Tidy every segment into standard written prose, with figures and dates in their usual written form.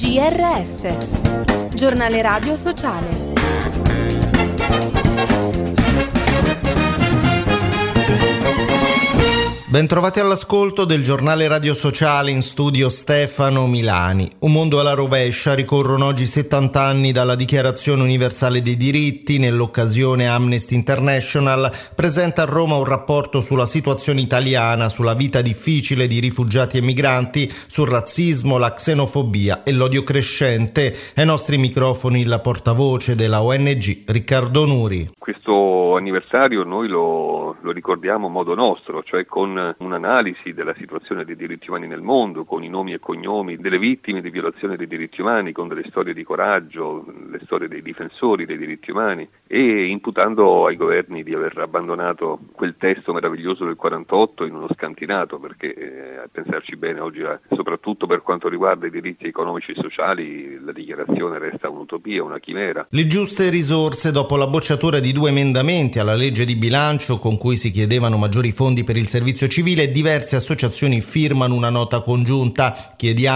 GRS, Giornale Radio Sociale. Bentrovati all'ascolto del Giornale Radio Sociale, in studio Stefano Milani. Un mondo alla rovescia, ricorrono oggi 70 anni dalla Dichiarazione Universale dei Diritti. Nell'occasione Amnesty International presenta a Roma un rapporto sulla situazione italiana, sulla vita difficile di rifugiati e migranti, sul razzismo, la xenofobia e l'odio crescente. Ai nostri microfoni la portavoce della ONG Riccardo Nuri. Questo anniversario noi lo ricordiamo a modo nostro, cioè con un'analisi della situazione dei diritti umani nel mondo, con i nomi e cognomi delle vittime di violazione dei diritti umani, con delle storie di coraggio, le storie dei difensori dei diritti umani, e imputando ai governi di aver abbandonato quel testo meraviglioso del 48 in uno scantinato, perché a pensarci bene oggi, soprattutto per quanto riguarda i diritti economici e sociali, la dichiarazione resta un'utopia, una chimera. Le giuste risorse dopo la bocciatura di 2 emendamenti alla legge di bilancio con cui si chiedevano maggiori fondi per il servizio civile, diverse associazioni firmano una nota congiunta.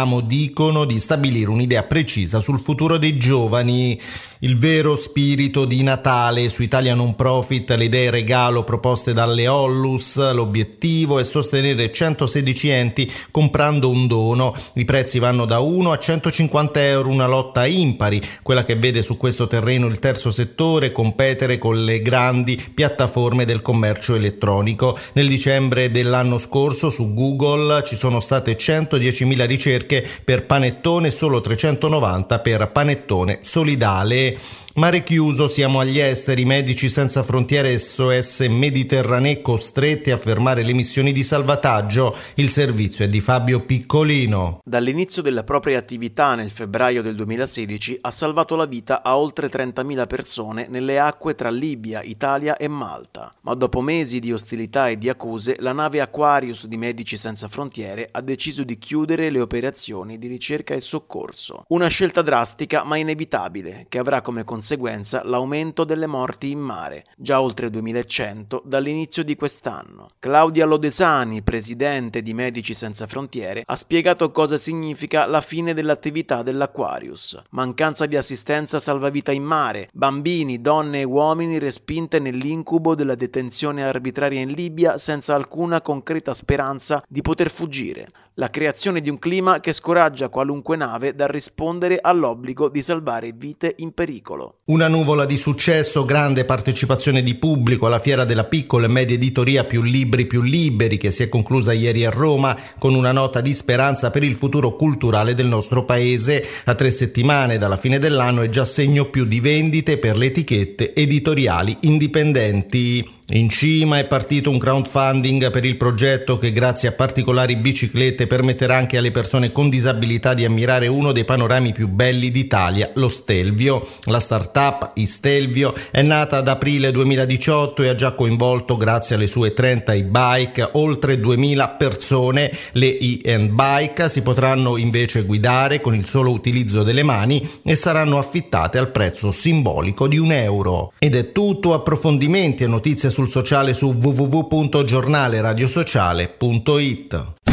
Dicono di stabilire un'idea precisa sul futuro dei giovani. Il vero spirito di Natale su Italia Non Profit, le idee regalo proposte dalle Ollus. L'obiettivo è sostenere 116 enti comprando un dono. I prezzi vanno da 1 a 150 euro, una lotta impari, quella che vede su questo terreno il terzo settore competere con le grandi piattaforme del commercio elettronico. Nel dicembre dell'anno scorso su Google ci sono state 110.000 ricerche per panettone, solo 390 per panettone solidale. Mare chiuso, siamo agli esteri. Medici Senza Frontiere SOS Mediterranee costretti a fermare le missioni di salvataggio. Il servizio è di Fabio Piccolino. Dall'inizio della propria attività nel febbraio del 2016 ha salvato la vita a oltre 30.000 persone nelle acque tra Libia, Italia e Malta. Ma dopo mesi di ostilità e di accuse, la nave Aquarius di Medici Senza Frontiere ha deciso di chiudere le operazioni di ricerca e soccorso. Una scelta drastica ma inevitabile, che avrà come conseguenza l'aumento delle morti in mare, già oltre 2100 dall'inizio di quest'anno. Claudia Lodesani, presidente di Medici Senza Frontiere, ha spiegato cosa significa la fine dell'attività dell'Aquarius. Mancanza di assistenza salvavita in mare, bambini, donne e uomini respinte nell'incubo della detenzione arbitraria in Libia senza alcuna concreta speranza di poter fuggire. La creazione di un clima che scoraggia qualunque nave dal rispondere all'obbligo di salvare vite in pericolo. Una nuvola di successo, grande partecipazione di pubblico alla Fiera della Piccola e Media Editoria Più Libri Più Liberi, che si è conclusa ieri a Roma con una nota di speranza per il futuro culturale del nostro paese. A 3 settimane dalla fine dell'anno è già segno più di vendite per le etichette editoriali indipendenti. In cima è partito un crowdfunding per il progetto che, grazie a particolari biciclette, permetterà anche alle persone con disabilità di ammirare uno dei panorami più belli d'Italia, lo Stelvio. La startup Istelvio è nata ad aprile 2018 e ha già coinvolto, grazie alle sue 30 e-bike, oltre 2000 persone. Le e-bike si potranno invece guidare con il solo utilizzo delle mani e saranno affittate al prezzo simbolico di €1. Ed è tutto. Approfondimenti e notizie sul sociale su www.giornaleradiosociale.it.